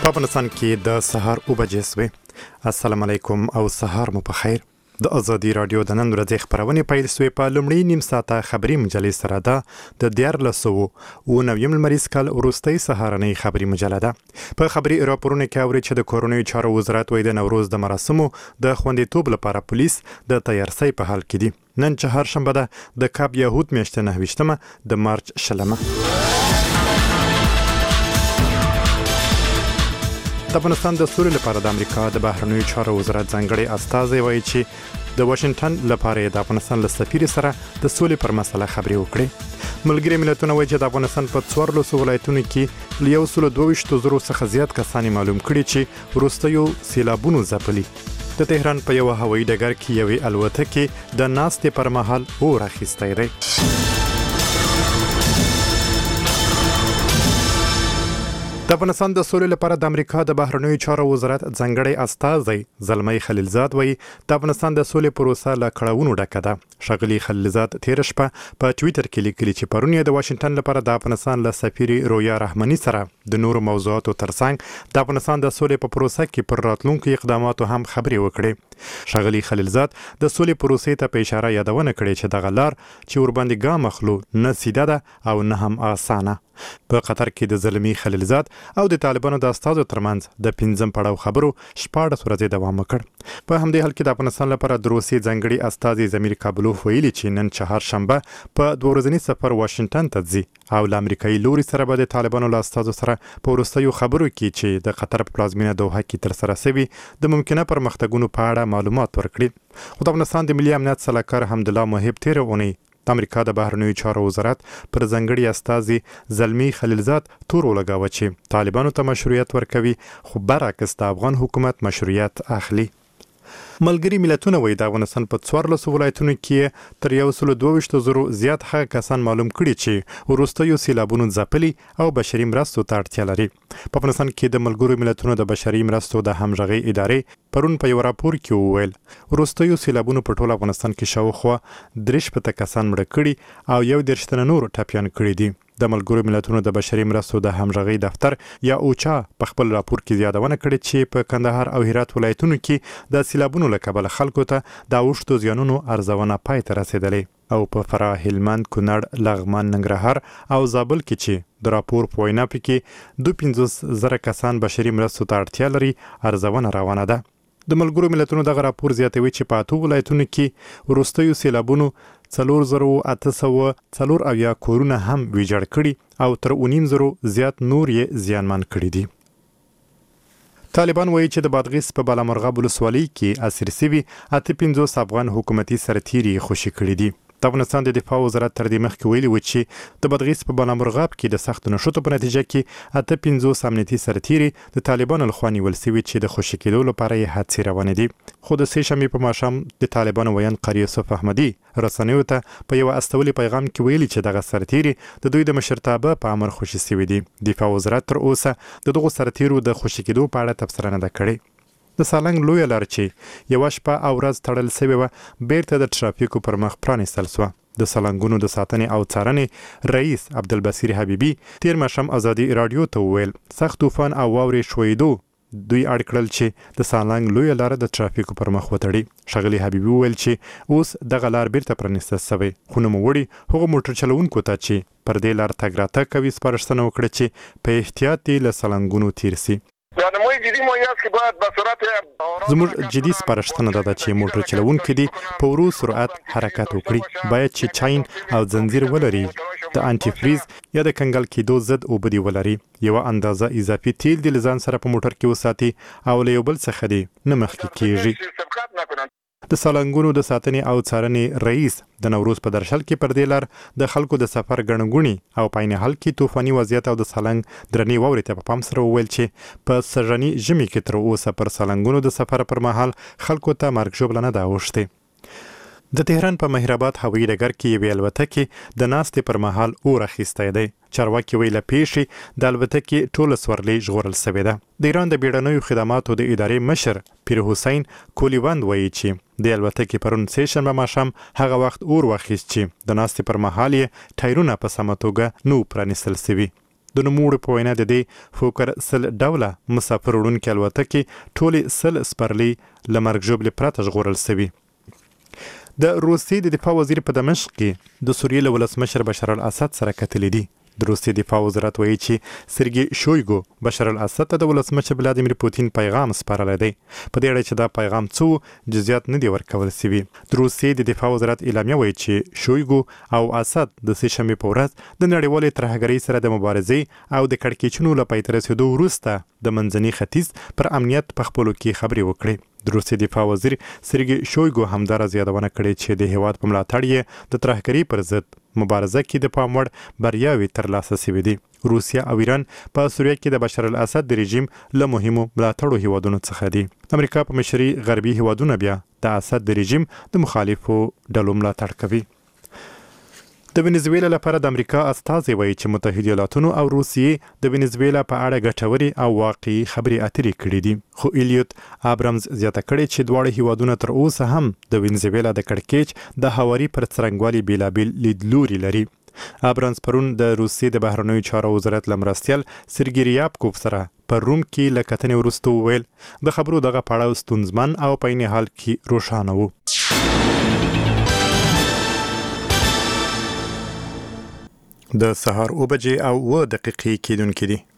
په افغانستان کې د سهار 9 بجې شوې. السلام علیکم او سهار مو په خیر. د ازادي رادیو د نن ورځې خبرونه پیل شوې په لومړی نیم ساعته خبري مجلې سره ده د 1409 لمریز کال وروستۍ سهارنۍ خبري مجله ده. په خبري راپورونه کې اوري چې د کورونی چارو وزارت وایي د نوروز د مراسمو د خوندیتوب لپاره پولیس د تیارسۍ په حال کې دي. نن چهارشنبه ده د کاب یهود میاشتې 9 د مارچ 20. د افغانستان د سولې لپاره د امریکا د بهرنیو چارو وزارت ځانګړي استازی وایي چې د واشنگټن لپاره د افغانستان له سفیر سره د سولې پر مسله خبرې وکړي. ملګري ملتونه وایي چې د افغانستان په 14 ولایتونو کې له 122,000 څخه زیات کسان معلوم کړي چې وروستیو سیلابونو ځپلي. د تهران په یو هوایي ډګر کې یوې الوتکې د ناستې پر مهال اور اخیستی دی. د افغانستان د سولې لپاره د امریکا د بهرنیو چارو وزارت ځانګړي استازی زلمی خلیلزاد وایي د افغانستان د سولې پروسه له کړاوونو ډکه ده. ښاغلي خلیلزاد تیر شپه په ټویټر کې لیکلي چې پرون یې د واشنگټن لپاره د افغانستان له سفیر رویا رحماني سره د نورو موضوعاتو ترڅنګ د افغانستان د سولې په پروسه کې پر راتلونکو اقداماتو هم خبرې وکړې. ښاغلي خلیلزاد د سولې پروسې ته په اشاره یادونه کړې چې دغه لار چې ورباندې ګام اخلو نه سیده ده او نه هم اسانه. په قطر کې د زلمی خلیلزاد او د طالبانو د استازو ترمنځ د 5م پړاو خبرو 14 ورځې دوام وکړ. په همدې حال کې د افغانستان لپاره د روسیې ځانګړي استازي زمیر کابلوف ویلي چې نن چهارشنبه په 2 ورځني سفر واشنگټن ته ځي او له امریکایي لوري سره به د طالبانو له استازو سره په وروستیو خبرو کې چې د قطر په پلازمینه دوحه کې ترسره شوي د ممکنه پرمختګونو په اړه معلومات ورکړي. خو د افغانستان د ملي امنیت سلاکار حمدالله محب تیر اونۍ د امریکا د بهرنیو چارو وزارت پر ځانګړي استازي زلمی خلیلزاد تور ولګاوه چې طالبانو ته مشروعیت ورکوي خو برعکس د افغان حکومت مشروعیت اخلي. ملګري ملتونه وایي د افغانستان په 14 ولایتونو کې تر 122,000 زیات هغه کسان معلوم کړي چې وروستیو سیلابونو ځپلي او بشري مرستو ته اړتیا لري. په افغانستان کې د ملګرو ملتونو د بشري مرستو د همغږۍ ادارې پرون په یو راپور کې وویل وروستیو سیلابونو په ټول افغانستان کې شاوخوا 63 کسان مړه کړي او 11 تنه نور ټپیان کړي دي. د ملګرو ملتونو د بشري مرستو د همغږۍ دفتر یا اوچا په خپل راپور کې یادونه کړې چې په کندهار او هرات ولایتونو کې د سیلابونو له کبله خلکو ته د اوښتو زیانونو ارزونه پای ته رسیدلې او په فراه، هلمند، کونړ، لغمان، ننګرهار او زابل کې چې د راپور په وینا پکې 52,000 کسان بشري مرستو ته اړتیا لري ارزونه روانه ده. د ملګرو ملتونو دغه راپور زیاتوي چې په 8 ولایتونو کې وروستیو سیلابونو 4,804 کورونه هم ویجاړ کړي او تر 19,000 زیات نور یې زیانمن کړي دي. طالبان وایي چې د بادغیس په بالامرغاب ولسوالۍ کې اسیر شوي 58 افغان حکومتي سرتیري خوشي کړي دي. د افغانستان د دفاع وزارت تر دې مخکې ویلي و چې د بادغیس په بالامرغاب کې د سختو نښتو په نتیجه کې 58 امنیتي سرتیري د طالبانو لخوا نیول شوي چې د خوشي کېدو لپاره یې هڅې روانې دي. خو د 3 شنبې په ماښام د طالبانو ویاند قاری یوسف احمدي رسنیو ته په یو استولي پیغام کې ویلي چې دغه سرتیري د دوی د مشرتابه په امر خوشي شوي دي. دفاع وزارت تر اوسه د دغو سرتیرو د خوشي کېدو په اړه تبصره نه ده کړې. د سالنګ لویه لار چې یوه شپه او ورځ تړل شوې وه بیرته د ټرافیکو پر مخ پرانیستل شوه. د سالنګونو د ساتنې او څارنې رئیس عبدالبصیر حبیبي تیر ماښام ازادي رادیو ته وویل سخت طوفان او واورې ښویېدو دوی اړ کړل چې د سالنګ لویه لاره د ټرافیکو پر مخ وتړي. ښاغلي حبیبي وویل چې اوس دغه لار بیرته پرانیستل شوی خو نوموړي هغو موټر چلوونکو ته چې پر دې لار تګ راتګ کوي سپارښتنه وکړه چې په احتیاط دې له سالنګونو تیر سي. زموږ جدي سپارښتنه ده چې موټر چلوونکي دي په ورو سرعت حرکت وکړي. باید چې چاین او زنځیر ولري، د انټي فریز یا د کنګل کېدو ضد اوبه دي ولري، یوه اندازه اضافي تیل دې له ځان سره په موټر کې وساتي او له یو بل څخه دې نه مخکې کېږي. د سالنګونو د ساتنې او څارنې رئیس د نوروز په درشل کې پر دې لار د خلکو د سفر ګڼګوڼي او په عین حال کې طوفاني وضعیت او د سالنګ درنې واورې ته په پام سره وویل چې په سږني ژمي کې تر اوسه پر سالنګونو د سفر پر مهال خلکو ته مرګ ژوبله نه ده اوښتې. د تهران په مهرآباد هوایي ډګر کې یوې الوتکې د ناستې پر مهال اور اخیستی دی. چارواکي ویل پیښې د الوتکې ټوله سورلۍ ژغورل شوې ده. د ایران د بیړنیو خدماتو د ادارې مشر پیر حسین کولیوند وایي چې د الوتکې پرون سه شنبه ماښام هغه وخت اور واخیست چې د ناستې پر مهال یې ټایرونه په سمه توګه نو پرانیستل شوي. د نوموړي په وینا د دې فوکر 100 ډوله مسافر وړونکي الوتکې ټولې 100 سپرلي له مرګ ژوبلې پرته ژغورل سوي. د روسیې د دفاع وزیر په دمشق کې د سوریې له ولسمشر بشار الاسد سره کتلي دي. د روسیې دفاع وزارت وایي چې سرګي شویګو بشار الاسد ته د ولسمشر ولادیمیر پوتین پیغام سپارلی دی. په دې اړه چې دا پیغام څه جزئیات نه دي ورکول سوي. د روسیې د دفاع وزارت اعلامیه وایي چې شویګو او اسد د سې شنبې په ورځ د نړیوالې ترهګرۍ سره د مبارزې او د کړکېچونو له پای ته رسېدو وروسته د منځني ختیځ پر امنیت په خپلو کې خبرې وکړې. د روسیې دفاع وزیر سرګي شویګو همدارس یادونه کړې چې د هیواد په ملاتړ یې د ترهګرۍ پر ضد مبارزه کې د پام وړ بریاوې ترلاسه شوې دي. روسیه او ایران په سوریه کې د بشار الاسد د رژیم له مهمو ملاتړو هیوادونو څخه دي. امریکا په مشرۍ غربي هیوادونه بیا د اسد د رژیم د مخالفو ډلو ملاتړ کوي. د وینزویلا لپاره د امریکا استازي وایي چې متحده ایالاتونو او روسیې د وینزویلا په اړه ګټورې او واقعي خبرې اترې کړې دي. خو الیوت ابرامز زیاته کړې چې دواړه هیوادونه تر اوسه هم د وینزویلا د کړکېچ د هواري پر څرنګوالي بیلابیل لیدلوري لري. ابرامز پرون د روسیې د بهرنیو چارو وزارت له مرستیال سرګي ریابکوف سره په روم کې له کتنې وروسته وویل د خبرو دغه پړاو ستونزمن او په عین حال کې روښانه و. د سهار 9 بجې او 9 دقیقې کېدونکې دي.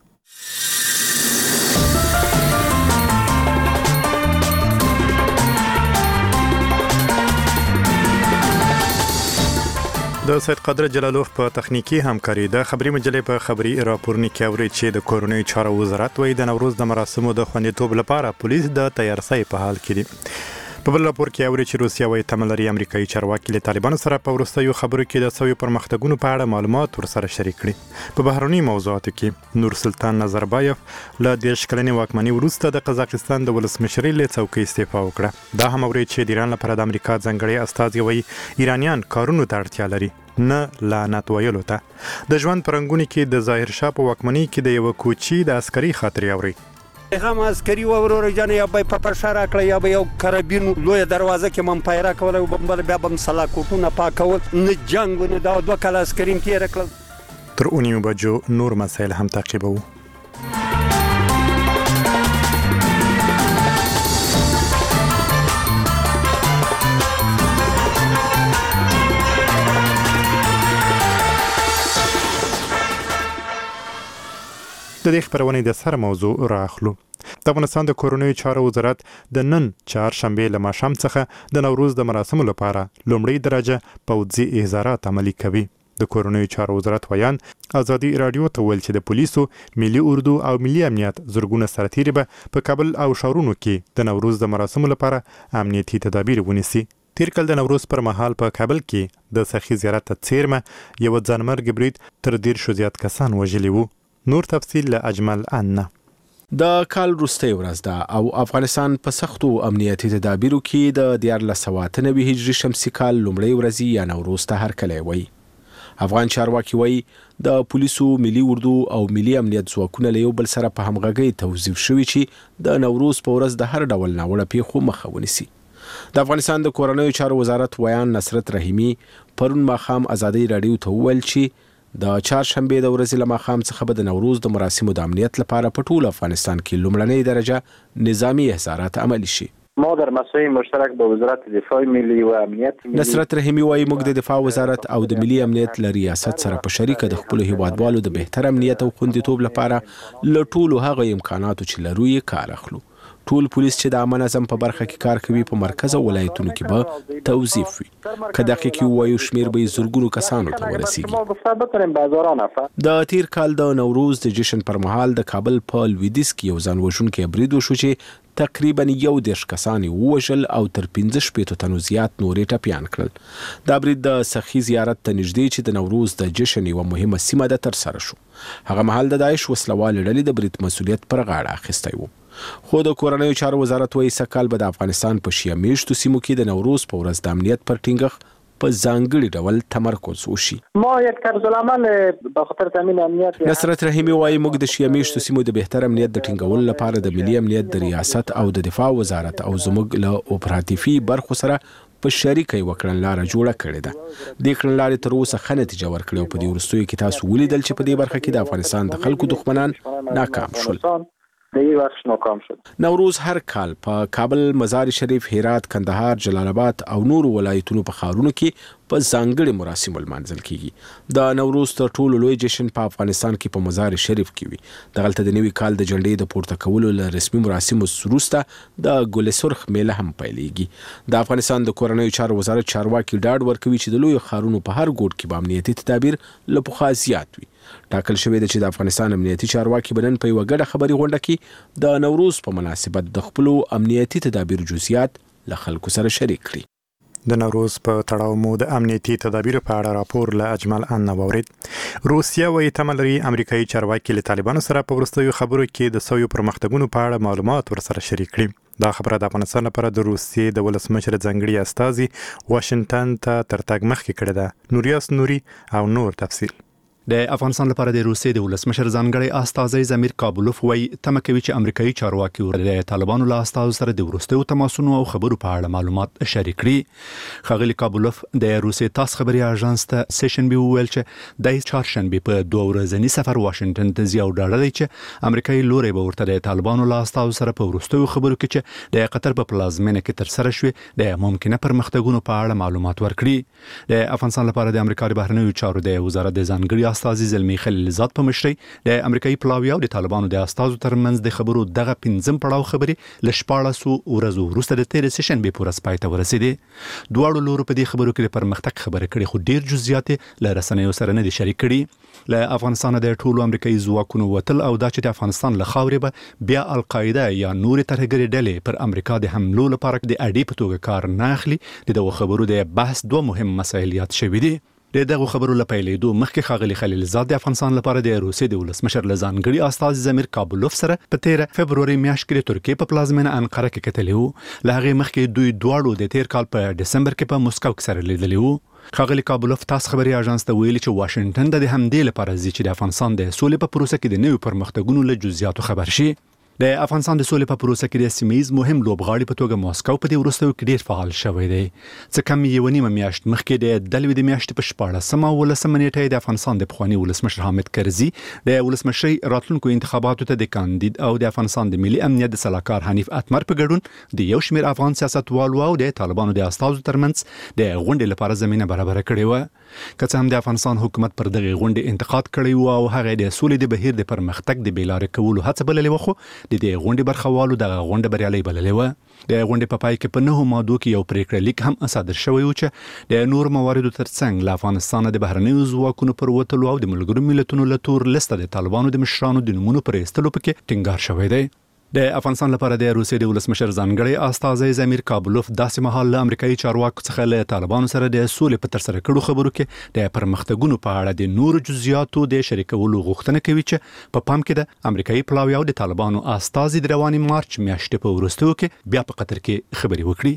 د سید قادر جلالوف په تخنیکی همکاري د خبري مجلې په خبري راپورني کې اوري چې د کورونی چارو وزارت وایي د نوروز د مراسمو د خوندیتوب لپاره پولیس د تیارسۍ په حال کې دي. په بل راپور کې اوري چې روسیا وايي تمه لري امریکایي چارواکي له طالبانو سره په وروستیو خبرو کې د سویو پرمختګونو په اړه معلومات ورسره شریک کړي. په بهرني موضوعاتو کې نور سلطان نظربایف له 10 کلنې واکمنۍ وروسته د قزاقستان د ولسمشرۍ له څوکۍ استعفا وکړه. دا هم اوري چې د ایران لپاره د امریکا ځانګړي استازي وايي ایرانیان کارونو ته اړتیا لري نه لعنت ویلو ته. د ژوند پرنګونی کې د ظاهر شاه په واکمنۍ کې د یو کوچی د عسکري خاطرې اوري. هم عسکري ورور جان یا به په پرشاره کړی یا به یو کرابین لوی دروازه کې من پایره کول او بل بیا بم سلا کوټونه پاکول نه جنگ نه دا دوه کال عسکریم تیر کړل. تر 9 بجو نور مسایل هم تعقیبو. د دې خبرونې د سر موضوع راخلو. د افغانستان د کورونی چارو وزارت د نن چهارشنبه له ماښام څخه د نوروز د مراسمو لپاره لومړی درجه پوځي احضارات عملي کوي. د کورونی چارو وزارت ویان ازادي رادیو ته ویل چې د پولیسو، ملي اردو او ملي امنیت زرګونه سرتیري به په کابل او شاورونو کې د نوروز د مراسمو لپاره امنیتي تدابیر ونیسي. تیر کال د نوروز پر مهال په کابل کې د سخي زیارت څیرمه یو ځانمرګ برید تر 10 زیات کسان وژلي وو. نور تفصیل له اجمل ان. د کال وروستۍ ورځ ده او افغانستان په سختو امنیتي تدابیرو کې د 1493 هجري شمسي کال لومړۍ ورځ یا نوروز ته هرکلی وایي. افغان چارواکي وایي د پولیسو، ملي اردو او ملي امنیت ځواکونه له یو بل سره په همغږۍ توظیف شوي چې د نوروز په ورځ د هر ډول ناوړه پیښو مخه ونیسي. د افغانستان د کورنیو چارو وزارت ویان نصرت رحیمي پرون ماښام ازادي رادیو ته وویل چې د چهارشنبه د ورځې له ماښام څخه به د نوروز د مراسمو د امنیت لپاره په ټول افغانستان کې لومړنۍ درجه نظامی احضارات عملي شي. ما در مسائل مشترک با وزارت دفاع ملی و امنیت ملی. نصرت رحیمي وايي موږ د دفاع وزارت او د ملي امنیت له ریاست سره په شریکه د خپل هیوادوالو د بهتر امنیت او خوندیتوب لپاره له ټولو هغه امکاناتو چې لرو یې کار اخلو. ټول پولیس چې د امن نظم په برخه کې کار کوي په مرکز او ولایتونو کې به توظیف وي. که دقیق وایو شمیر به زرګونو کسانو ته ورسیږي. د تیر کال د نوروز د جشن پر مهال د کابل په لویدیځ کې یو ځان وژونکی برید وشو چې تقریبا 11 کسان ووژل او تر 15 تنو زیات نورې ټپیان کړل. دا برید د سخي زیارت ته نږدې چې د نوروز د جشن یوه مهمه سیمه ده ترسره شو. هغه مهال د داعش وسلوالې ډلې د برید مسؤلیت پر غاړه اخیستی و. خو د کورنیو چارو وزارت وایي سږکال به د افغانستان په شیعه میشتو سیمو کې د نوروز په ورځ د امنیت پر ټینګښت په ځانګړي ډول تمرکز وشي. ما یک طرز العمل به خاطر تامین امنیت. نصرت رحیمي وايي موږ د شیعه میشتو سیمو د بهتر امنیت د ټینګولو لپاره د ملي امنیت د ریاست او د دفاع وزارت او زموږ له اپراتیفي برخو سره په شریکه یوه کړنلاره جوړه کړې ده. دې کړنلارې تر اوسه ښه نتیجه ورکړې او په دې وروستیو کې تاسو ولیدل چې په دې برخه کې د افغانستان د خلکو دښمنان ناکام شول. نوروز هر کال په کابل، مزار شریف، هرات، کندهار، جلال آباد او نورو ولایتونو په ښارونو کې په ځانګړي مراسمو لمانځل کیږي. د نوروز تر ټولو لوی جشن په افغانستان کې په مزار شریف کې وي. دغلته د نوي کال د جنډې د پورته کولو له رسمي مراسمو وروسته د ګل سرخ میله هم پیلېږي. د افغانستان د کورنیو چارو وزارت چارواکي ډاډ ورکوي چې د لویو ښارونو په هر ګوټ کې به امنیتي تدابیر له پخوا زیات وي. ټاکل شوی دی چې د افغانستان امنیتي چارواکي به نن په یوه ګډه خبري غونډه کې د نوروز په مناسبت د خپلو امنیتي تدابیر جزئیات له خلکو سره شریک کړي. د نوروز په تړاو مو د امنیتي تدابیرو په اړه راپور له اجمل ان واورید. روسیه وايي تمه لري امریکایي چارواکي له طالبانو سره په وروستیو خبرو کې د سویو پرمختګونو په اړه معلومات ورسره شریک کړي. دا خبره د افغانستان لپاره د روسیې د ولسمشر ځانګړي استازي واشنگټن ته تر تګ مخکې کړې ده. نوریاس نوري او نور تفصیل. د افغانستان لپاره د روسیې د ولسمشر ځانګړی استازی زمیر کابلوف وایي تمه کوي چې امریکایي چارواکي د طالبانو له استازو سره د وروستیو تماسونو او خبرو په اړه معلومات شریک کړي. ښاغلي کابلوف د روسیې تاس خبري اژانس ته سیشنبي وویل چې د چهارشنبه په 2 ورځني سفر واشنگټن ته ځي او ډاډه دی چې امریکایي لوري به ورته د طالبانو له استازو سره په وروستیو خبرو کې چې د قطر په پلازمینه کې تر سره شوي د ممکنه پرمختګونو په اړه معلومات ورکړي. د افغانستان لپاره د امریکا د بهرنیو چارو د وزارت د ځانګړي استازي زلمی خلیلزاد په مشرۍ د امریکایي پلاوی او د طالبانو د استازو ترمنځ د خبرو دغه 15 پړاو خبري ل 14 ورځو وروسته د تیر سیشنبه پورې پای ته ورسېدې. دواړو لورو په دې خبرو کې د پرمختګ خبره کړې خو ډیر جزئیات له رسنیو سره نه دي شریک کړي. له افغانستان د ټولو امریکایي ځواکونو وتل او دا چې د افغانستان له خاورې به بیا القاعده یا نور ترهګري ډلې پر امریکا د حملو لپاره د اډې په توګه کار نه اخلي. دغه خبرو د بحث دوه مهم مسایل یاد شوي دي. دغه خبرو له پیلېدو مخکې ښاغلي خلیلزاد د افغانستان لپاره د روسیې د ولسمشر له ځانګړي استازي زمیر کابلوف سره په 13 فبروري میاشت کې د ترکیې په پلازمینه انقره کې کتلی وو. له هغې مخکې دوی دواړو د تیر کال په دسمبر کې په مسکو کې سره لیدلی وو. ښاغلي کابلوف تاس خبري اژانس ته ویلي چې واشنگټن د همدې لپاره ځي چې د افغانستان د سولې په پروسه کې د نویو پرمختګونو له جزئیاتو خبر شي. د افغانستان د سولې په پروسه کې د سیمه‌یز مهم لوبغاړي په توګه ماسکو په دې وروستیو کې ډیر فعال شوی دی. څه کم یو نیمه میاشت مخکې د دلوي د میاشتې په 14مه او 15مه نیټه د افغانستان د پخوانی ولسمشر حامد کرزي د ولسمشرۍ راتلونکو انتخاباتو ته د کاندید او د افغانستان د ملي امنیت د سلاکار حنیف اتمر په ګډون د یو شمېر افغان سیاستوالو او د طالبانو د استازو ترمنځ د غونډې لپاره زمينه برابر کړې و. که څه هم د افغانستان حکومت پر دغه غونډې انتقاد کړی و او هغه د سولې د بهیر د پرمختګ د بیلارې کولو هڅه بللې و، خو د دې غونډې برخوالو دغه غونډه بریالۍ بللې و. د غونډې په پای کې په 9 مادو کې یو پریکړه لیک هم صادر شوی و چې د نور مواردو ترڅنګ له افغانستان د بهرنیو ځواکونو پر وتلو او د ملګرو ملتونو له تور لسته د طالبانو د مشرانو د نومونو پر ایستلو پکې ټینګار شوی دی. د افغانستان لپاره د روسیې د ولسمشر ځانګړی استازی زمیر کابلوف داسې مهال له امریکایي چارواکو څخه له طالبانو سره د سولې په ترسره کړو خبرو کې د پرمختګونو په اړه د نورو جزئیاتو د شریکولو غوښتنه کوي چې په پام کې د امریکایي پلاوی او د طالبانو استازي د رواني مارچ میاشتې په وروستیو کې بیا په قطر کې خبري وکړي.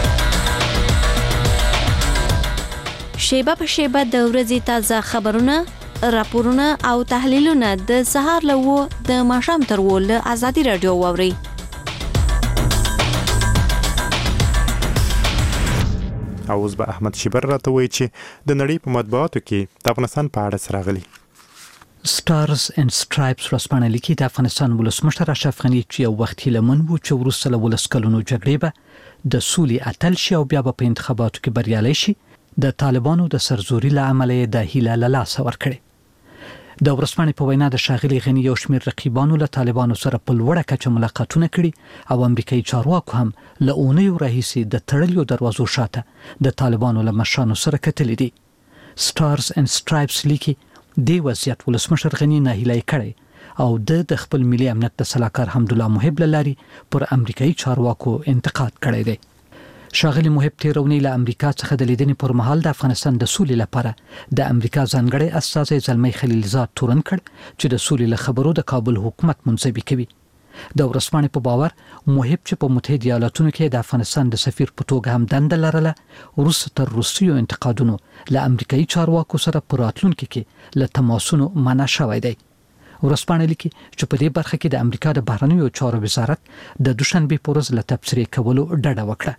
شیبه په شیبه د ورځې تازه خبرونه، راپورونه او تحلیلونه د سهار له 9 د ماښام تر 10 له ازادي رادیو واوري. اوس به احمد شیبر راته وایي چې د نړۍ په مطبوعاتو کې د افغانستان په اړه څه راغلي. سټارز اینڈ سټرایپس ورځپاڼه لیکي د افغانستان ولسمشر اشرف غني چې یو وخت لمن وو چې وروسته له ولس کلونو جګړې به د سولې اتل شي او بیا به په انتخاباتو کې بریالي شي، د طالبانو د سرزوري له امله د هیله له لاسه ورکړي. د ورځپاڼې په وینا د ښاغلي غني یو شمېر رقیبانو له طالبانو سره په لوړه کچه ملاقاتونه کړي او امریکایي چارواکو هم له اونیو راهیسې د تړلیو دروازو شاته د طالبانو له مشرانو سره کتلي دي. سټارز اینډ سټرایپس لیکي دې وضعیت ولسمشر غني ناهیلی کړی او د خپل ملي امنیت د سلاکار حمدالله محب له لارې پر امریکایي چارواکو انتقاد کړی دی. ښاغلي محب تیرونی له امریکا څخه د لیدنې پر مهال د افغانستان د سولې لپاره د امریکا ځانګړی استازی زلمی خلیلزاد تورن کړ چې د سولې له خبرو د کابل حکومت منځوي کوي. د ورځپاڼې په باور محب چې په متحده ایالاتونو کې د افغانستان د سفیر په توګه هم دنده لرله، وروسته تر روسیو انتقادونو له امریکایي چارواکو سره په راتلونکي کې له تماسونو منع شوی دی. ورځپاڼه لیکي چې په دې برخه کې د امریکا د بهرنیو چارو وزارت د دوشنبه په ورځ له تبصرې کولو ډډه وکړه.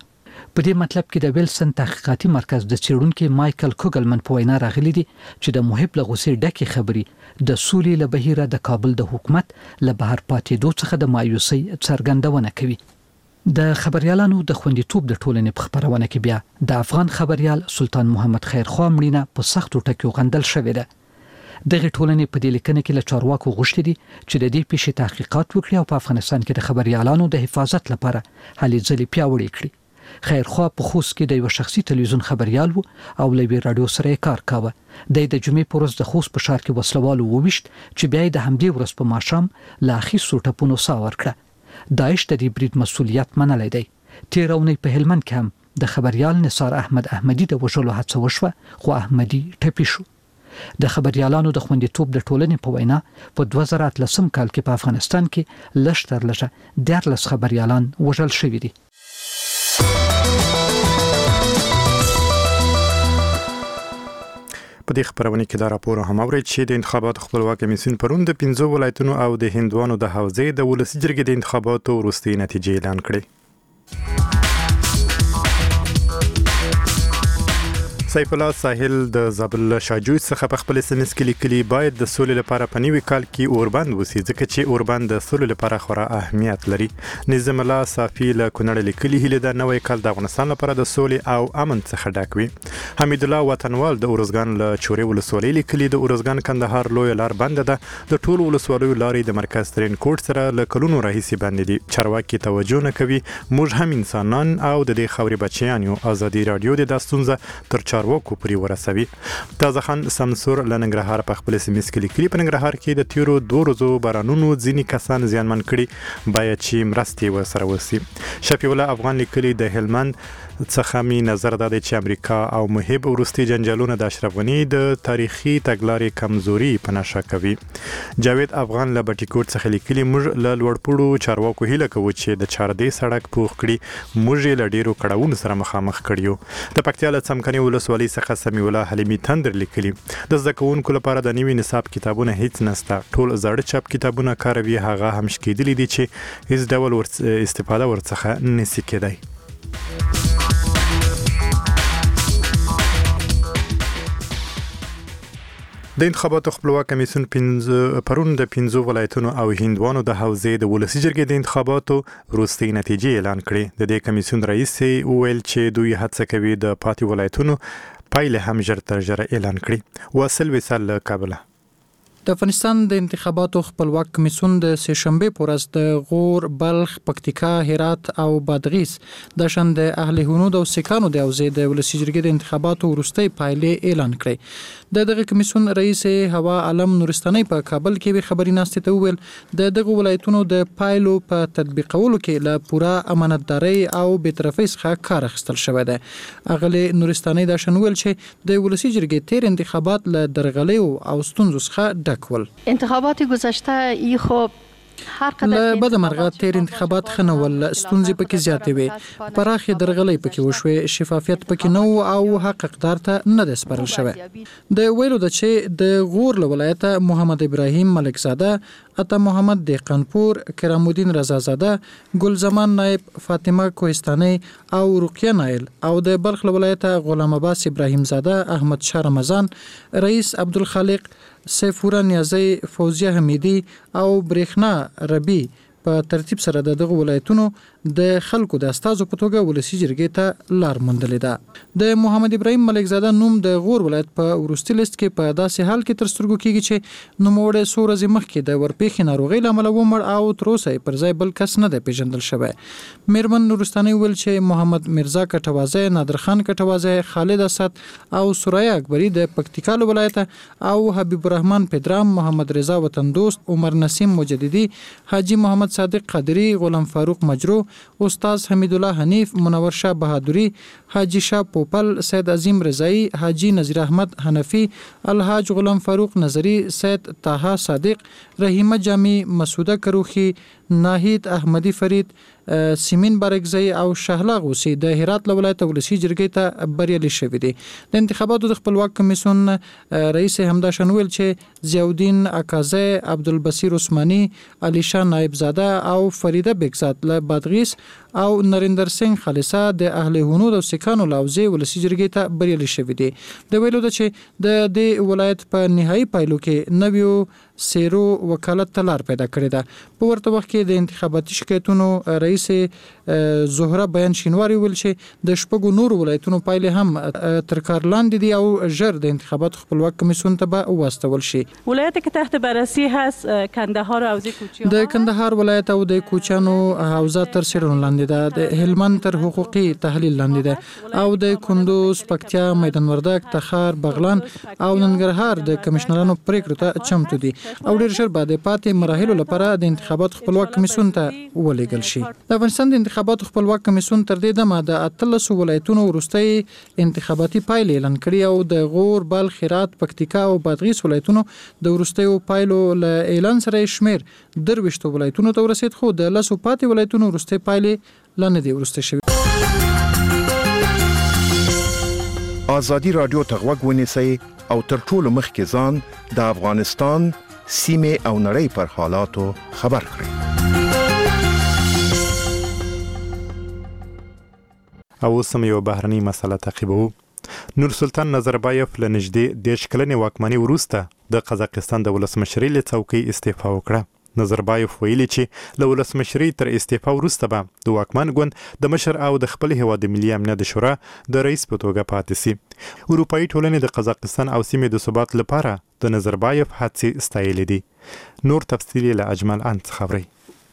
په دې مطلب کې د ویلسن تحقیقاتي مرکز د څېړونکو مایکل کوګلمن په وینا راغلي دي چې د محب له غوسې ډکې خبرې د سولې له بهیره د کابل د حکومت له بهر پاتېدو څخه د مایوسۍ څرګندونه کوي. د خبريالانو د خوندیتوب د ټولنې په خبرونه کې بیا د افغان خبريال سلطان محمد خیرخوا مړینه په سختو ټکیو غندل شوې ده. دغه ټولنې په دې لیکنه کې له چارواکو غوښتي دي چې د دې پیښې تحقیقات وکړي او په افغانستان کې د خبريالانو د حفاظت لپاره هلې ځلې پیاوړې کړي. خیرخوا په خوست کې د یو شخصي تلویزیون خبريال وو او له وی رادیو سره کار کاوه. د جمعې په ورځ د خوست په ښار کې وسلوالو وویشت چې بیا د همدې ورځ په ماښام لا اخیستو ټپونو سا ورکړه. داعش د دې برید مسؤلیت منلی دی. تیر اونۍ په هلمند کې هم د خبريال نثار احمد احمدي د وژلو هڅه وشوه خو احمدي ټپي شو. د خبريالانو د خوندیتوب د ټولنې په وینا په 2013 کال کې په افغانستان کې لږ تر لږه 14 خبريالان وژل شوي دي. په دې خبرونه کې دا راپور هم اوري چې د انتخاباتو خپلواک کمیسیون پرون د 15 ولایتونو او د هندوانو د حوزې د ولسي جرګې د انتخاباتو وروستۍ نتیجې اعلان کړې. سیف الله ساحل د زابل شاجوی څخه په خپل سمس کې لیکلي باید د سولې لپاره په نوي کال کې اوربند وسی ځکه چې اوربند د سولې لپاره خورا اهمیت لري. نظام الله صافی له کونړ لیکلي هله د نوي کال د افغانستان لپاره د سولې او امن څخه ډک وي. حمید الله وطنوال د اورزګان له چوري ولسوالۍ لیکلي د اورزګان کندهار لوی لار بند ده. د ټولو ولسوالیو لارې د مرکز ترين کوټ سره له کلونو راهیسي بند دي. چارواکي توجه نه کوي. موږ هم انسانان او د دې خوري بچیان یو. ازادي رادیو د داستونزه تر چارواکو پورې ورسوي. تازه خان سمسور لننګرهار په خپل سیمه کې لیکلي په ننګرهار کې د تیرو 2 ورځو بارانونو ځینی کسان زیانمن کړي باید چې مرستې وسره وسی. شفیع الله افغان لیکلي د هلمند څخه می نظر داده چې امریکا او محب ورستي جنجالونه د اشرف غنی د تاریخي تګلارې کمزوري په نشه کوي. جاوید افغان له بټیکوټ څخه لیکلي موږ له لوړپوړو چارواکو هیله کوو چې د چاردې سړک پوخ کړي. موږ له ډیرو کړهونو سره مخامخ کړیو. د پکتیا له څمکني ولسوالۍ څخه سمي الله حلیمي تندر لیکلي د زکونکو لپاره د نوي نصاب کتابونه هیڅ نسته. ټول زړه چاپ کتابونه کاروي هغه هم شکېدلې دي چې هیڅ ډول استفاده ورڅخه نسی کېدای. د انتخاباتو خپلواک کمیسیون پرون د 15 ولایتونو او هندوانو د حوزې د ولسي جرګې د انتخاباتو وروستۍ نتیجې اعلان کړې. د دې کمیسیون رئیس ویل چې دوی هڅه کوي د پاتې ولایتونو پایله هم ژر تر ژره اعلان کړي. واصل وصل کابل. د افغانستان د انتخاباتو خپلواک کمیسیون د سهشنبه په ورځ د غور، بلخ، پکتیکا، هرات او بادغیس د شان د اهل هنود او سکانو د حوزې د ولسي جرګې د انتخاباتو وروستۍ پایلې اعلان کړې. دغه کمیسیون رئیس هوا عالم نورستاني په کابل کې خبري ناستې ته ویل دغه ولایتونو د پایلو په تطبیقولو کې له پوره امانتداري او بی‌طرفۍ څخه کار اخیستل شوی دی. اغلی نورستاني د شان ویل چې د ولسي جرګې تیر انتخابات له درغلیو او ستونزو څخه انتخابات گذشته ای خوب له بده مرغه تیر انتخابات خنول ستونزې پکې زیاتې وي. پراخې درغلۍ پکې وشوې، شفافیت پکې نه او حق اقدار ته نه د سپارل شوی. د ویلو د چې د غور له ولایت محمد ابراهیم ملکزاده، عطا محمد دیقنپور، کرام الدین رضازاده، ګل زمان نائب، فاطمه کوهستاني او رقیه نایل او د بلخ له ولایت غلام عباس ابراهیم زاده، احمد شاه رمضان، رئیس عبدالخالق، سیفورا نیازی، فوزیه حمیدی او برېښنا ربی په ترتیب سره دغه ولایتونو د خلکو د استازو په توګه ولسي جرګې ته لار موندلې ده. د محمد ابراهیم ملکزاده نوم د غور ولایت په وروستي لیست کې په داسې حال کې تر سترګو کېږي چې نوموړی څو ورځې مخکې د ورپېښې ناروغۍ له امله ومړ او تر اوسه پر ځای بل کس نه دی پیژندل شوی. میرمن نورستاني ویل چې محمد مرزا کټوازی، نادر خان کټوازی، خالد اسد او سوریا اکبری د پکتیکا ولایت او حبیب الرحمن پدرام، محمد رضا وطن دوست، عمر نسیم مجددي، حاجی محمد صادق قادری، غلام فاروق مجرو، استاد حمید الله حنیف، منور شاه بهادری، حاجی شاه پوپل، سید عظیم رضایی، حاجی نذیر احمد حنفی، الحاج غلام فاروق نظری، سید طه صادق، رحیمه جامی، مسعوده کروخی، ناهید احمدی فرید، سیمین بارگزئی او شهلا غوسی د هرات ولایت ولسی جرګې ته بریالي شوی دي. د انتخاباتو د خپلواک کمیسیون رئیس همدا شنویل چې ضیاءالدین اکازی، عبدالبصیر عثماني، علی شاه نائب زاده او فریده بیگزاد له بادغیس او نریندر سنگ خالصه د اهل هنود او سکانو لاوزي ولسی جرګې ته بریالي شوی دی. د ویلو د چې د دې ولایت په نهایی پایلو کې نویو سیرو وکالت تلار پیدا کړی ده. په ورته وخت کې د انتخاباتي شکایتونو رئیس زهره بیان شینواری ویل چې د شپږو نور ولایتونو پایلې هم تر کار لاندې دي او ژر د انتخاباتو خپلواک کمیسیون ته به واستول شي. ولایتی که تحت بررسی هست کندهار او حوزه کوچیان د کندهار ولایت او د کوچیانو حوزه تر څیړنو لاندې ده. د هلمند تر حقوقي تحلیل لاندې ده او د کندوز، پکتیا، میدان وردګ، تخار، بغلان او ننګرهار د کمشنرانو پریکړو ته چمتو دي او ډیر ژر به د پاتې مراحلو لپاره د انتخاباتو خپلواک کمیسیون ته ولېږل شي. د افغانستان د انتخاباتو خپلواک کمیسیون تر دې دمه د 13 ولایتونو وروستۍ انتخاباتي پایلې اعلان کړي او د غور، بلخ، هرات، پکتیکا او بادغیس ولایتونو د وروستیو پایلو له اعلان سره شمیر 23 ولایتونو ته ورسید، خو د 10 پاتې ولایتونو وروستۍ پایلې لا نه دي ورسته شوې. ازادي رادیو ته غوږ ونیسئ او تر ټولو مخکې ځان د افغانستان سیمې او نړۍ پر حالاتو خبر کړئ. او سم یو بهرنی مسله تعقیبو. نور سلطان نظربایف له نږدې 10 کلنې واکمنۍ وروسته د قزاقستان د ولسمشرۍ له څوکۍ استعفا وکړه. نظربایف ویلي چې له ولسمشرۍ تر استعفا وروسته به د واکمن ګوند د مشر او د خپل هیواد د ملي امنیت شورا د رئیس په توګه پاتې سي. اروپایي ټولنې د قزاقستان او سیمې د ثبات لپاره د نظربایف هڅې ستایلې دي. نور تفصیل له اجمل انت خبري.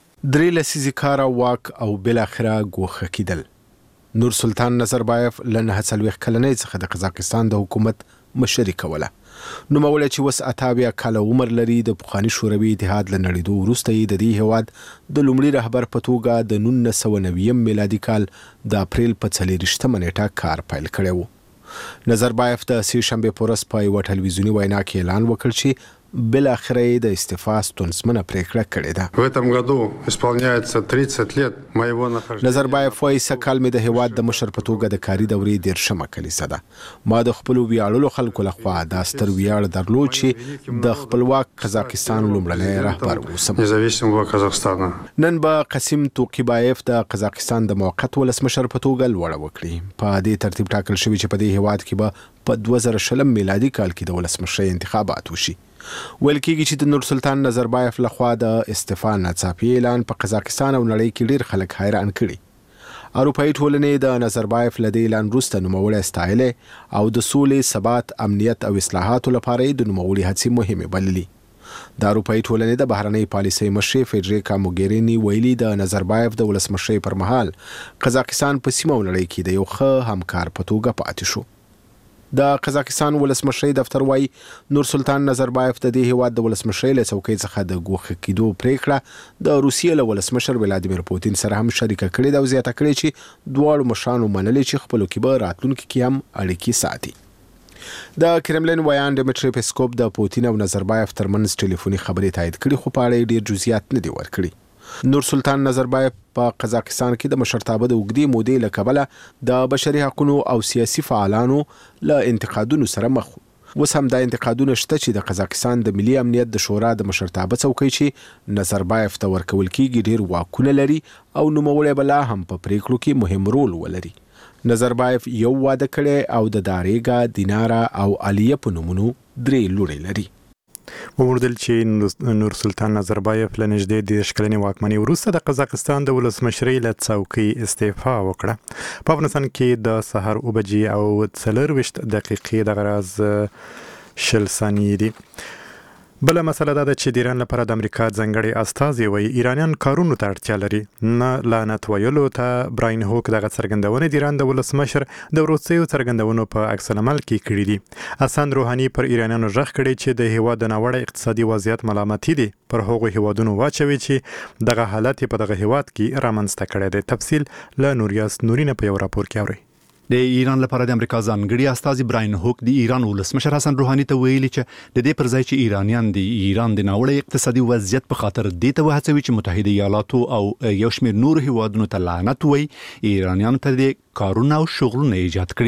3 لسیزې کار واک او بل اخره ګوښه کېدل. نور سلطان نظربایف له 49 کلنۍ څخه د قزاقستان د حکومت مشري کوله. نوموړی چې وس 28 کاله عمر لري د پخواني شوروي اتحاد له نړېدو وروسته یې د دې هیواد د لومړي رهبر په توګه د 1990 میلادي کال د اپریل په 24 نیټه کار پیل کړی و. نظربایف د سې شنبې په ورځ په یوه ټلویزیوني وینا کې اعلان وکړ چې بل اخره د استعفا ستونزمنه پریکړه کړې ده. В этом году исполняется 30 лет моего нахождения. نظربایف وايي سکهال مې د هیواد د مشر په توګه د کاري دورې 13مه کلیسه ده. ما د خپل ویاړلو خلکو لخوا د ستر ویاړ درلود چې د خپلواک قزاقستان لومړنی رهبر اوسم. نزاویسمого Казахстана. نن به قاسم توقیبایف د قزاقستان د موقت ولسمشر په توګه لوړه وکړي. په دې ترتیب ټاکل شوی چې په دې هیواد کې به په 2020 میلادي کال کې د ولسمشرۍ انتخابات وشي. ویل کېږي چې د نور سلطان نظربایف لخوا د استعفا ناڅاپي اعلان په قزاقستان او نړۍ کې ډیر خلک حیران کړي. اروپایي ټولنې د نظربایف له دې اعلان وروسته نوموړی ستایلی او د سولې، ثبات، امنیت او اصلاحاتو لپاره یې د نوموړي هڅې مهمې بللي. د اروپایي ټولنې د بهرنۍ پالیسۍ مشرې فیډریکا موګیریني ویلي د نظربایف د ولسمشرۍ پر مهال قزاقستان په سیمه او نړۍ کې د یو ښه همکار په توګه پاتې شو. د قزاقستان ولسمشرۍ دفتر وايي نور سلطان نظربایف د دې هیواد د ولسمشرۍ له څوکۍ څخه د ګوښه کېدو پریکړه د روسیې له ولسمشر ولادیمیر پوتین سره هم شریکه کړې ده او زیاته کړې چې دواړو مشرانو منلي چې خپلو کې به راتلونکي کې هم اړیکې ساتي. د کرملین ویان ډیمیټری پیسکوپ د پوتین او نظربایف ترمنځ ټلیفوني خبرې تایید کړي خو په اړه یې ډیر جزئیات نه دي ورکړي. نور سلطان نظربایف په قزاقستان کې د مشرتابه د اوږدې مودې له کبله د بشري حقوقو او سیاسي فعالانو له انتقادونو سره مخ و. اوس هم دا انتقادونه شته چې د قزاقستان د ملي امنیت د شورا د مشرتابه څوکۍ چې نظربایف ته ورکول کېږي ډیر واکونه لري او نوموړی به لا هم په پریکړو کې مهم رول ولري. نظربایف یو واده کړی او د داریګا، دینارا او علیه په نومونو 3 لوڼې لري. وموندل چې نور سلطان نظربایف له نږدې 10 کلنې واکمنۍ وروسته د قزاقستان د ولسمشرۍ له څوکۍ استعفا وکړه. په افغانستان کې د سهار 9 بجې او 24 دقیقې د غراز 0 ثانیې دي. بل مسله دا ده چې د ایران لپاره د امریکا ځانګړي استازي وایي ایرانیان کارونو ته اړتیا لري. نه لعنت ویلو ته براین هوک دغه څرګندونې د ایران د ولسمشر د وروستیو څرګندونو په عکس العمل کې کړي دي. حسن روحاني پر ایرانیانو غږ کړی چې د هیواد د ناوړه اقتصادي وضعیت ملامتي دي پر هغو هیوادونو واچوي چې دغه حالت په دغه هیواد کې رامنځته کړی دی. تفصیل له نوریاس نورینه په یو راپور کې اوري. د ایران لپاره د امریکا ځانګړي استازي براین هوک د ایران ولسمشر حسن روحاني ته ویلي چې د دې پر ځای چې ایرانیان د ایران د ناوړه اقتصادي وضعیت په خاطر دې ته وهڅوي چې متحده ایالاتو او یو شمېر نور هیوادونو ته لعنت وایي، ایرانیانو ته د کارونه او شغلونه ایجاد کړي.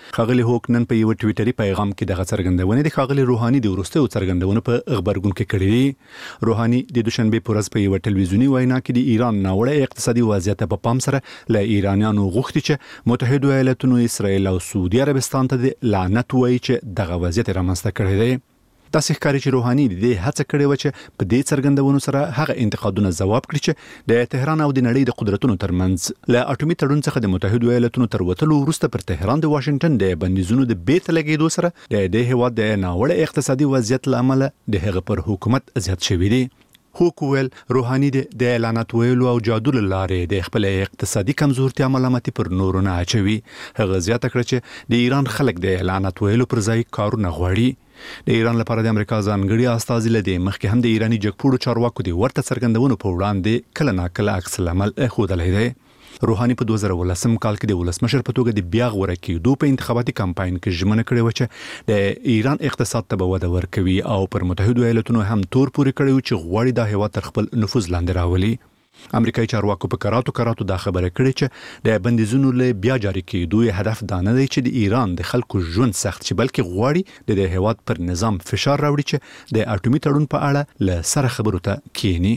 ښاغلي هوک نن په یو ټویټري پیغام کې دغه څرګندونه د ښاغلي روحاني د وروستیو څرګندونو په خبرګون کې کړې دي. روحاني د دوشنبه په ورځ په یو ټلویزیونی وینا کې د ایران ناوړه اقتصادي وضعیت په پام سره له ایرانیانو غوښتي چې متحده ایالاتونو اسرائیل او سعودي عربستان ته د لعنت وایي چې دغه وضعیت رامنځته کړی دی. تاسو ښکاري چې روحاني د هڅه کړې و چې په دې څرګندونو سره هغه انتقادونه ځواب کړي چې د تهران او د نړۍ د قدرتونو ترمنځ له اټومي تړون څخه د متحده ایالاتونو تر وتلو وروسته پر تهران د واشنگټن د بندیزونو د بیرته لګېدو سره د دې هیواد د ناوړه اقتصادي وضعیت له امله د هغه پر حکومت زیات شوی دی. هوک ویل روحاني د اعلانات ویلو او جادو لارې د خپل اقتصادي کمزورتیا ملامتي پر نورو نه اچوي. هغه زیاته کړ چې د ایران خلک د اعلانات ویلو پر ځای کارونه غواړي. د ایران لپاره د امریکا ځانګړي استازي لدی مخکې هم د ایرانی جګپوړو چارواکو د ورته څرګندونو په وړاندې کله ناکله عکس العمل ښودلی دی. روحاني په 2018 کال کې د ولسمشر په توګه د بیا غوړه کېدو په انتخاباتي کمپاین کې ژمنه کړې و چې د ایران اقتصاد ته به وده ورکوي او پر متحده ایالاتونو هم تور پورې کړی و چې غواړي دا هیواد تر خپل نفوذ لاندې راولي. امریکایي چارواکو په کراتو دا خبره کړې چې د بندیزونو له بیا جاری کېدو هدف دا نه دی چې د ایران د خلکو ژوند سخت شي، بلکې غواړي د هیواد پر نظام فشار راوړي چې د اټومي تړون په اړه له سره خبرو ته کېني.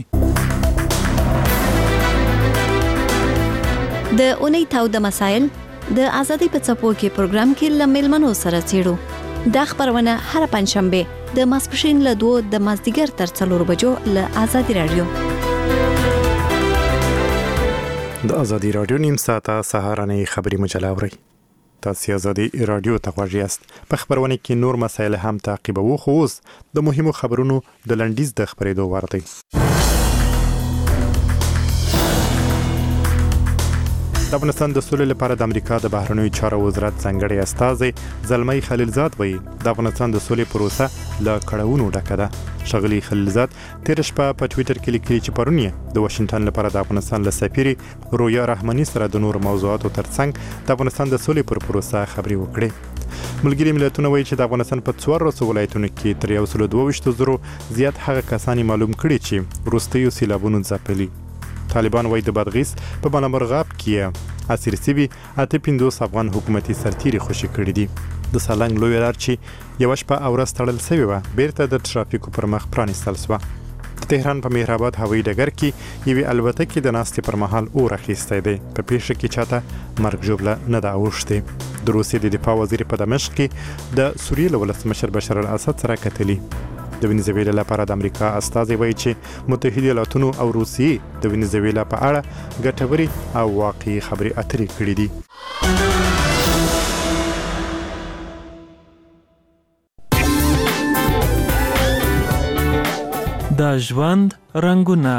د اونۍ تاوده مسایل د ازادي په څپو کې پروګرام کې لملمنو سره چیرو. دا خبرونه هر پنځشنبه د ماسپښین له 2 د مازدیګر تر 4 بجو له ازادي رادیو. د ازادي رادیو نیم ساعته سهارنۍ خبری مجله اورئ. تاسو ازادي رادیو ته غواړئ یاست. په خبرونه کې نور مسایل هم تعقیبوو، خو اوس د مهمو خبرونو د لنډیز د خبرېدو وخت دی. د افغانستان د سولې لپاره د امریکا د بهرنیو چارو وزارت ځانګړی استازی زلمي خلیلزاد وایي د افغانستان د سولې پروسه له کړهونو ډکه ده. ښاغلي خلیلزاد تیر شپه په ټویټر کې لیکلي چې پرون یې د واشنگټن لپاره د افغانستان له سفیر رویا رحماني سره د نور موضوعاتو ترڅنګ د افغانستان د سولې پر پروسه خبرې وکړې. ملګري ملتونه وایي چې د افغانستان په 14 ولایتونو کې تر 122,000 زیات هغه کسان معلوم کړي چې وروستیو سیلابونو ځپلي. طالبان وایي د بادغیس په بنامرغاب کې اسیر سوي 85 افغان حکومتي سرتیري خوشي کړي دي. د سالنګ لوی لار چې یو شپه او ورځ تړل شوی و بیرته د ترافیکو پر مخ پرانیستل شو. د تهران په مهرآباد هوایي ډګر کې یوې الوتکې د ناستې پر مهال اور اخیستی دی. په پیښه کې چاته مرګ ژوبله نه ده اوښتې. د روسیې د دفاع وزیر په دمشق کې د سوریې له ولسمشر بشار الاسد سره کتلي. د وینزویلا لپاره د امریکا استازي وایي چې متحده ایالاتونو او روسیې د وینزویلا په اړه ګټوري او واقعي خبرې اترې کړې دي. د ژوند رنگونه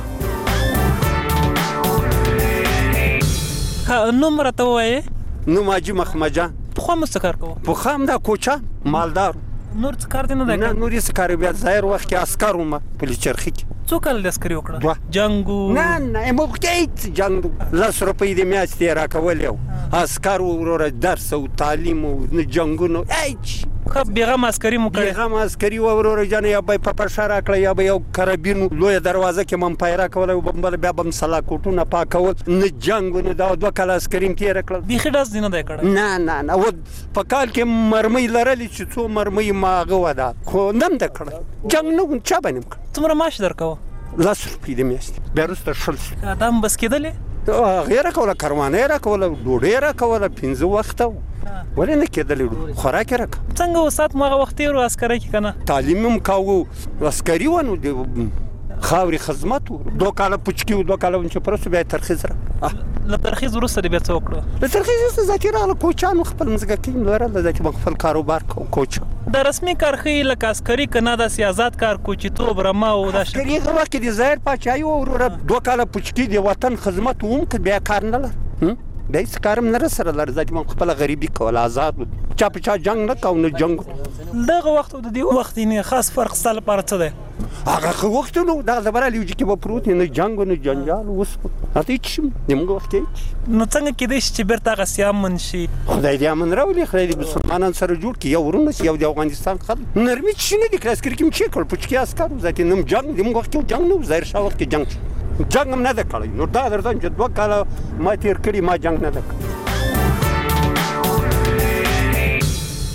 نوم راته ووایې. نوم حاجي مخمجان. پخوا مو څه کار کوو؟ پخوا هم دا کوچه مالدار. نور څه کار دی نه دی؟ نه نور یې څه کار بیا ظاهر وخت کې عسکر وم په لیچرخي کې. څو کاله د عسکري وکړه؟ جنګ نه موږ هیڅ جنګ 10 روپۍ د میاشتې یې راکولې وو. عسکر وروره درس او تعلیم او نه جنګونو هیڅ. بیغم عسکري مو کړی؟ بیغم عسکري وروره جان یا به په پرشا راکړه یا به یو کرابین لویه دروازه کې ممپایره کوله او بیا به مسلا کوټونه پاکول. نه جنګ نه دا 2 کاله عسکري تېره کړل. بیخي ډز دی نه دی کړی؟ نه په کال کې مرمۍ لرلې چې څو مرمۍ ما هغه وده خو نه ده کړی. جنګ نه چا باندې کړ. څومره معاش درکوه؟ 10 روپۍ د میاشتې. بیا وروسته شل شو. دا هم بس کېدلې؟ هغې راکوله، کروانه یې راکوله، ډوډۍ راکوله 5 وخته ولې نه کېدلې. خوراک یې راکوه. څنګه وسات مو هغه وخت تېر و عسکرۍ کې که نه؟ تعلیم هم کوو، عسکري و نو د خاورې خدمت و. 2 کاله پوچکي و، 2 کاله چې پرسته بیا ترخیص را. له ترخیص وروسته دې بیا څه وکړه؟ له ترخیص وروسته ذاتي راغله کوچیانو خپل مځکه لرله ذاتي موږ خپل کاروبار کوو. کوچ د رسمي کار ښیي لکه عسکري که نه داسې آزاد کار کوچیتوب رمه او دا عسکري هغه وخت کې د ظاهر پاچاهي و وروره 2 کاله پوچکي د وطن خدمت وم که بیا کار نه لر بیا هېڅ کار هم نه راسره لر. ذاتي موږ خپله غریبي کوله، آزاد و، چا په چا جنګ نه کوو نه جنګ. دغه وخت او د دې وخت یې خاص فرق ستا لپاره څه دی؟ هغه ښه وختونه و، دغه زبره لیوجي کې به پروت نه جنګ و نه جنجال. اوس هلته هېڅ شي د موږ وخت کې هېڅ. نو څنګه کېدای شي چې بیرته هغسې امن شي؟ خدای دې امن راولي، خدای دې مسلمانان سره جوړ کړي، یو ورونه شي، یو د افغانستان خلک. نرمي څه شي نه دي کړی. عسکري کې مې چې کړل پوچکي عسکر و. ذاتي نه جنګ د موږ وخت کې جنګ نه و. ظاهرشاه وخت کې جنګ شو، جنګ هم نه ده کړی. نو دا درته چې 2 کاله ما تېر کړي ما جنګ نه ده کړی.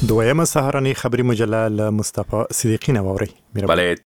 دویمه سهارنۍ خبری مجله له مصطفی صدیقی نووري. بله